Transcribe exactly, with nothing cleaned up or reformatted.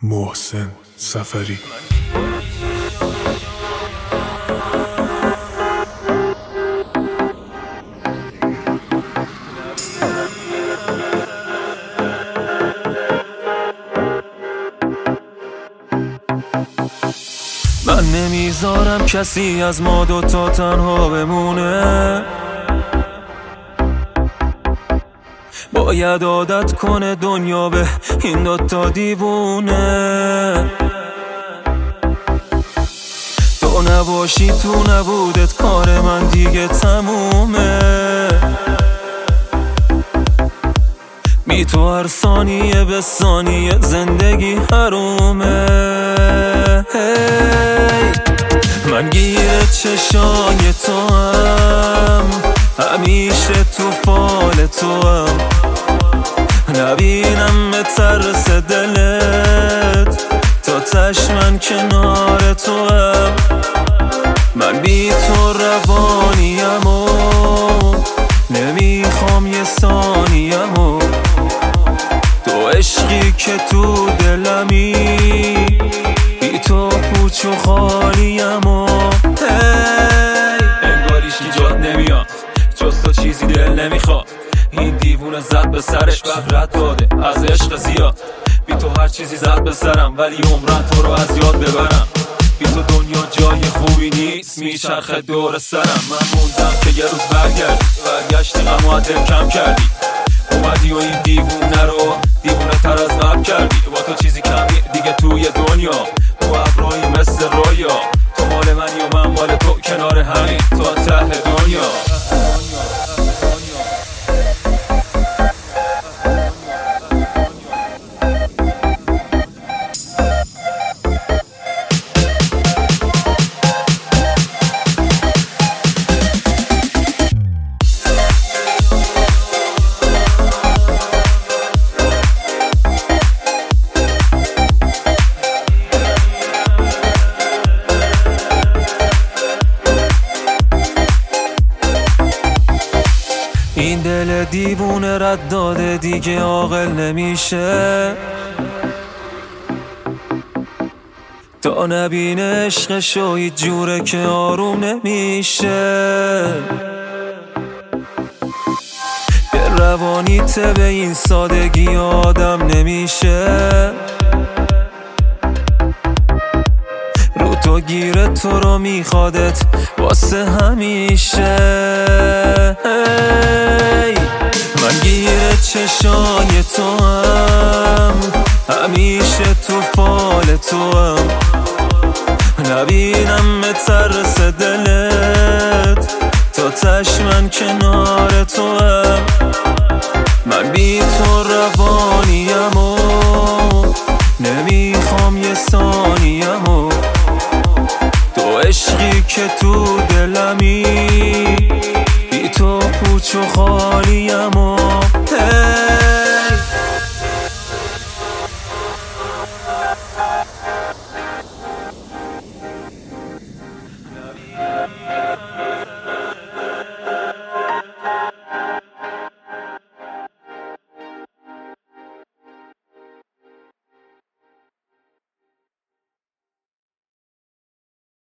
محسن سفری. من نمیذارم کسی از ما دوتا تنها بمونه، باید عادت کنه دنیا به این دوتا دیوونه. تو نباشی تو نبودت کار من دیگه تمومه، بی تو هر ثانیه به ثانیه زندگی حرومه. من گیر چشای تو هم، همیشه تو فال تو هم، نبینم به ترس دلت تا تش من کنار تو هم. من بی تو روانیم و نمیخوام یه ثانیم و تو عشقی که تو دلمی، بی تو پوچ و خالیم و انگاریش کی جاد نمیاد، جز تو چیزی دل نمیخواد. این دیوونه زد به سرش بعد رد داده از عشق زیاد. بی تو هر چیزی زد به سرم ولی عمرن تو رو از یاد ببرم. بی تو دنیا جای خوبی نیست، میچرخه دور سرم. من موندم که یه روز برگردی، برگشتی غم و دل کم کردی، اومدی و این دیوونه رو دیوونه تر از قبل کردی. با تو چیزی کمی دیگه توی دنیا، تو ابرایی مثل رویا، تو مال منی و من مال تو، کنار همین تا ته دنیا. این دل دیوونه رد داده دیگه عاقل نمیشه، تا نبینه عشقشو هیچ جوره که آروم نمیشه. به روانیت به این سادگی آدم نمیشه، رو تو گیره تو رو میخوادت واسه همیشه. من گیر چشای تو هم، همیشه تو فال تو هم، نبینم به ترس دلت تا تش من کنار تو هم. من بی تو روانیم و نمیخوام یه ثانیم و تو عشقی که تو دلمی، بی تو پوچ و خالیم و